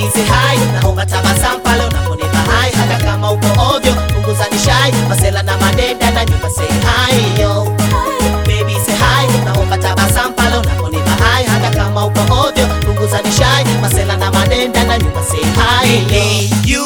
baby say hi, naomba tabasamu pale unaponipa hai. Hata kama uko ovyo punguza nishai, masela na madenda na nyumba say hi yo. Baby say hi, naomba tabasamu pale unaponipa hai. Hata kama uko ovyo punguza nishai, masela na madenda na nyumba say hi yo.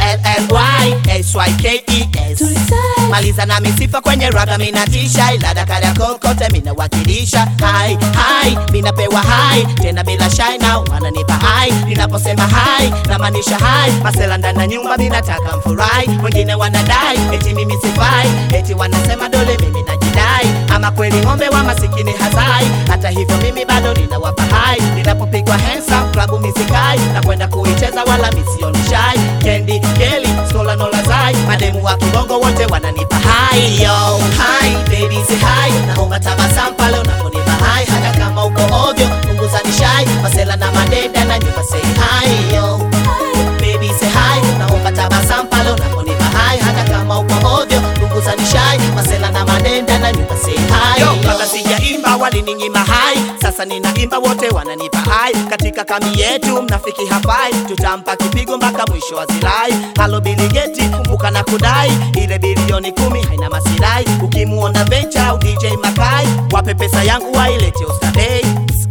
ULLYSYKES maliza na misifa kwenye raga mina tisha, ila dakara kokote mina wakilisha. Hai hai mina pewa hai tena bila shy, now wananipa hai ninaposema hai na maanisha hai. Masela ndani ya nyumba mina taka mfurahi, wengine wanadai eti mimi sifai, eti wanasema dole mimi najidai. Ama kweli ng'ombe wa masikini hazai, hata hivyo mimi bado ninawapa hai. Ninapopigwa handsome klabu misikai na kwenda kuicheza wala misioni shy. Candy Kelly Skola no lazai, mademu wa kibongo wote wananipa hai yo. Hi baby say hi, naomba tabasamu pale unaponipa hai. Hata kama uko ovyo punguza nishai, masela na madenda na nyumba say hi yo. Baby say hi, naomba tabasamu pale unaponipa hai. Hata kama uko ovyo punguza nishai, masela na madenda na nyumba say hi yo. Kabla sijaimba walininyima hai, sasa ninaimba wote wananipa hai. Katika kami yetu mnafiki hafai, tutampa kipigo mpaka mwisho wa zilai. Halo Billy Geti kumbuka na kudai, ile bilioni 10 haina masirai. Ukimuona Venture au DJ Makai, wape pesa yangu wailete Ostadei.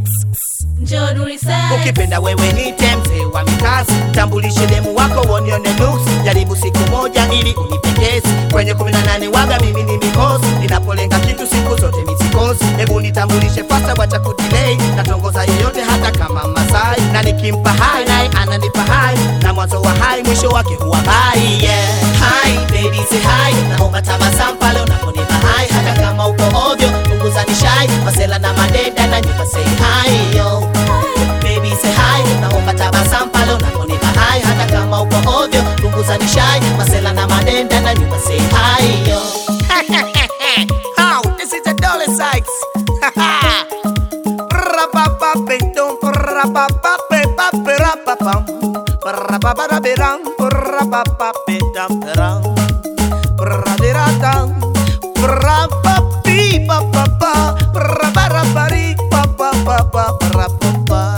Ukipenda wewe ni temze wa mikasi, tambulishe demu wako wonione looks. Jaribu siku moja ili unipendeze, kwenye 18 waga mimi ni mikosi. Ninapolenga kitu siku zote misikosi, hebu nitambulishe fasta wacha kudelay. Natongoza yoyote hata kama Masai, na nikimpa hai naye ananipa hai, na mwanzo wa hai mwisho wake huwa bye yeah. Hi baby say hi, naomba tabasamu pale unaponipa hai. Hata kama uko ovyo punguza nishai, masela na madenda na nyumba say hi yo. Baby say hi, naomba tabasamu pale unaponipa hai. Hata kama uko ovyo punguza nishai, masela na madenda na nyumba say hi yo. How this is a Dolly Sykes. Rapapapedum rapapapapapapam rapapapapedam rapapapapedam rapapapapedam rapapapapapapa rapapapapapapa.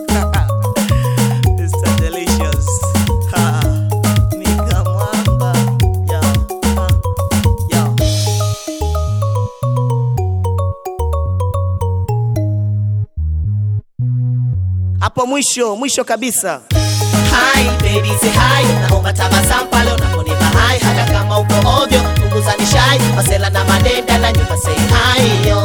It's so delicious. Ha, Mika Mwamba. Yo, yo. Hapo mwisho kabisa. Hi baby say hi, naomba tabasamu pale unaponipa hai. Hata kama uko ovyo punguza nishai, masela na madenda na nyumba say hi yo.